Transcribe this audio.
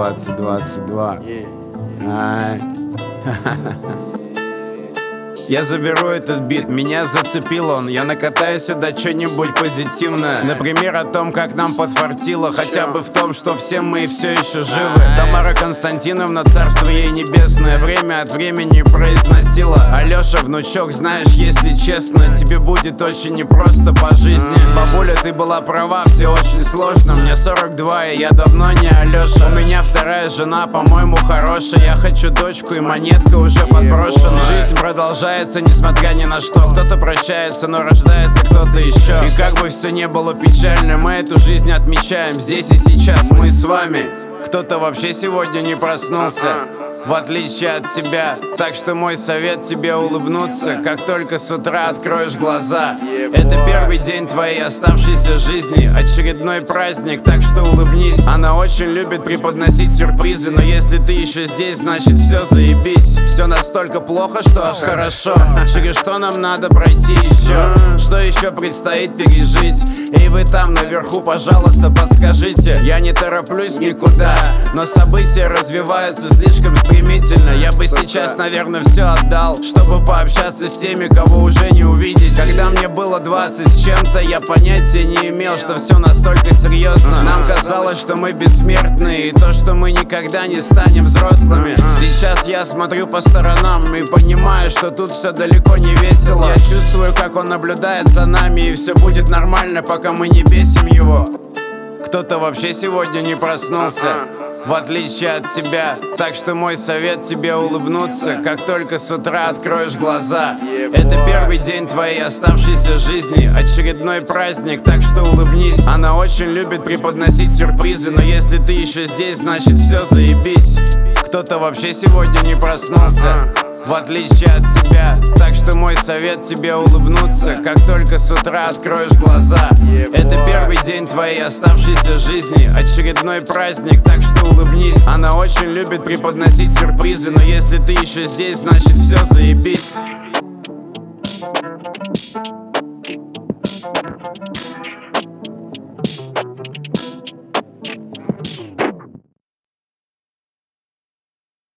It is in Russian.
2022. Я заберу этот бит, меня зацепил он. Я накатаю сюда что-нибудь позитивное. Например, о том, как нам подфартило. Хотя бы в том, что все мы все еще живы. Тамара Константиновна, царство ей небесное, время от времени произносила: Алёша, внучок, знаешь, если честно, тебе будет очень непросто по жизни. Бабуля, ты была права, все очень сложно. Мне 42, и я давно не Алёша. У меня вторая жена, по-моему, хорошая. Я хочу дочку, и монетка уже подброшена. Жизнь продолжается, несмотря ни на что. Кто-то прощается, но рождается кто-то еще. И как бы все не было печально, мы эту жизнь отмечаем здесь и сейчас, мы с вами. Кто-то вообще сегодня не проснулся, в отличие от тебя. Так что мой совет тебе улыбнуться, как только с утра откроешь глаза. Это первый день твоей оставшейся жизни, очередной праздник, так что улыбнись. Она очень любит преподносить сюрпризы, но если ты еще здесь, значит все заебись. Все настолько плохо, что аж хорошо. Через что нам надо пройти еще? Что еще предстоит пережить? И вы там наверху, пожалуйста, подскажите. Я не тороплюсь никуда, но события развиваются слишком стремительно. Я бы сейчас, наверное, все отдал, чтобы пообщаться с теми, кого уже не увидеть. Когда мне было 20 с чем-то, я понятия не имел, что все настолько серьезно. Нам казалось, что мы бессмертные, и то, что мы никогда не станем взрослыми. Сейчас я смотрю по сторонам и понимаю, что тут все далеко не весело. Я чувствую, как он наблюдает за нами, и все будет нормально, пока мы не бесим его. Кто-то вообще сегодня не проснулся, в отличие от тебя. Так что мой совет тебе улыбнуться, как только с утра откроешь глаза. Это первый день твоей оставшейся жизни, очередной праздник, так что улыбнись. Она очень любит преподносить сюрпризы, но если ты еще здесь, значит все заебись. Кто-то вообще сегодня не проснулся, в отличие от тебя. Так что мой совет тебе улыбнуться, как только с утра откроешь глаза. Это первый день твоей оставшейся жизни, очередной праздник, так что улыбнись. Она очень любит преподносить сюрпризы, но если ты еще здесь, значит все заебись.